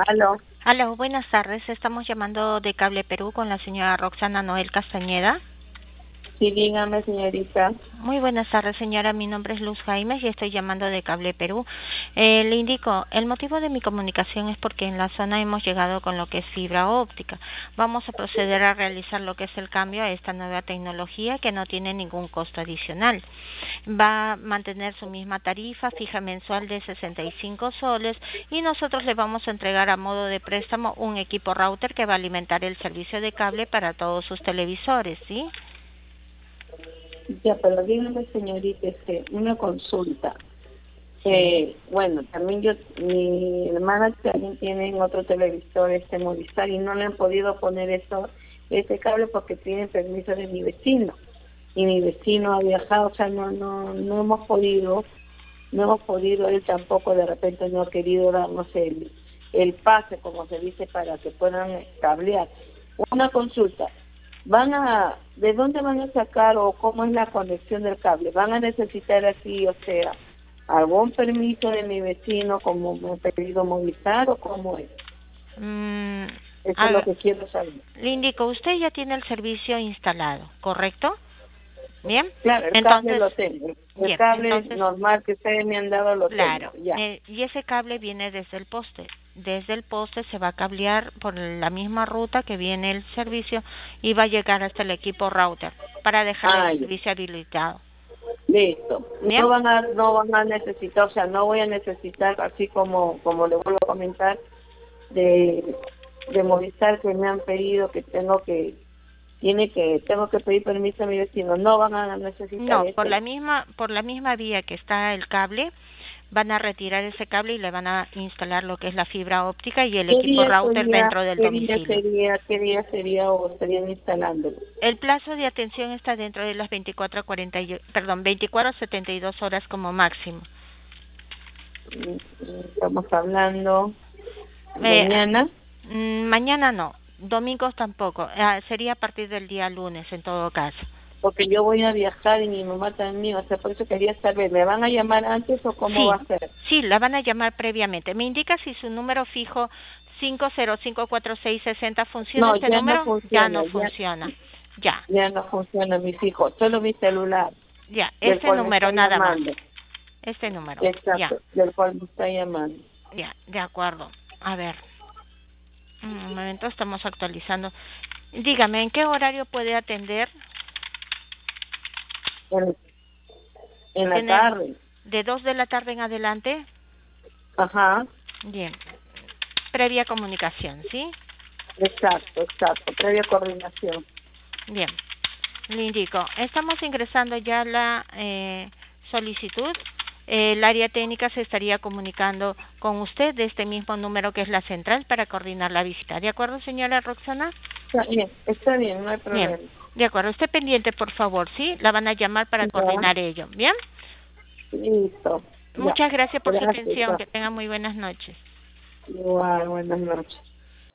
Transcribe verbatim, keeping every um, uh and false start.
Aló, Hola, buenas tardes. Estamos llamando de Cable Perú con la señora Roxana Noel Castañeda. sí, dígame, señorita. Muy buenas tardes, señora. Mi nombre es Luz Jaimes y estoy llamando de Cable Perú. Eh, le indico, el motivo de mi comunicación es porque en la zona hemos llegado con lo que es fibra óptica. Vamos a proceder a realizar lo que es el cambio a esta nueva tecnología que no tiene ningún costo adicional. Va a mantener su misma tarifa fija mensual de sesenta y cinco soles y nosotros le vamos a entregar a modo de préstamo un equipo router que va a alimentar el servicio de cable para todos sus televisores, ¿sí? Ya, pero dígame, señorita, este, una consulta. Sí. Eh, bueno, también yo, mi hermana también tiene otro televisor, este Movistar, y no le han podido poner eso, este cable porque tiene permiso de mi vecino. Y mi vecino ha viajado, o sea, no, no, no hemos podido, no hemos podido, él tampoco de repente no ha querido darnos el, el pase, como se dice, para que puedan cablear. Una consulta. Van a, ¿de dónde van a sacar o cómo es la conexión del cable? ¿Van a necesitar aquí, o sea, algún permiso de mi vecino como me ha pedido Movistar o cómo es? Mm, Eso a es lo ver, que quiero saber. le indico, usted ya tiene el servicio instalado, ¿correcto? Bien, Claro, el cable entonces, lo tengo. El bien, cable entonces, normal que ustedes me han dado lo tengo, claro, ya. eh, y ese cable viene desde el poste. Desde el poste se va a cablear por la misma ruta que viene el servicio y va a llegar hasta el equipo router para dejarle el Ah, ya. servicio habilitado. Listo. Bien, No van a, no van a necesitar, o sea, no voy a necesitar, así como, como le vuelvo a comentar, de, de Movistar que me han pedido que tengo que, tiene que, tengo que pedir permiso a mi vecino. No van a necesitar no, por ese. la misma, por la misma vía que está el cable, van a retirar ese cable y le van a instalar lo que es la fibra óptica y el ¿Qué equipo día router sería, dentro del qué día domicilio. sería, qué día sería o estarían instalándolo? El plazo de atención está dentro de las veinticuatro a cuarenta, y- perdón, veinticuatro a setenta y dos horas como máximo. Mm, mm, Estamos hablando Eh, mañana, mm, mañana no, domingos tampoco, ah, sería a partir del día lunes en todo caso. porque yo voy a viajar y mi mamá también, o sea, por eso quería saber, ¿me van a llamar antes o cómo va Sí, a ser? sí, la van a llamar previamente. ¿Me indica si su número fijo cinco cero cinco cuatro seis seis cero funciona No, este ya no número? Ya funciona, no ya, funciona. Ya, ya no funciona mis hijos, solo mi celular, ya, del este cual me está número nada más. llamando. Este número, ya, Exacto, del cual me está llamando. ya, de acuerdo. A ver, un momento, estamos actualizando. Dígame, ¿en qué horario puede atender? En, en la Tenemos tarde. de dos de la tarde en adelante. Ajá, Bien, previa comunicación, ¿sí? exacto, exacto, previa coordinación. Bien, le indico, estamos ingresando ya la eh, solicitud. El área técnica se estaría comunicando con usted de este mismo número que es la central para coordinar la visita. ¿De acuerdo, señora Roxana? Está bien, está bien, no hay Bien, problema. de acuerdo. Esté pendiente, por favor, ¿sí? La van a llamar para Ya, coordinar ello. Bien. listo, ya. Muchas gracias por su Gracias, atención. ya. Que tenga muy buenas noches. Igual, buenas noches.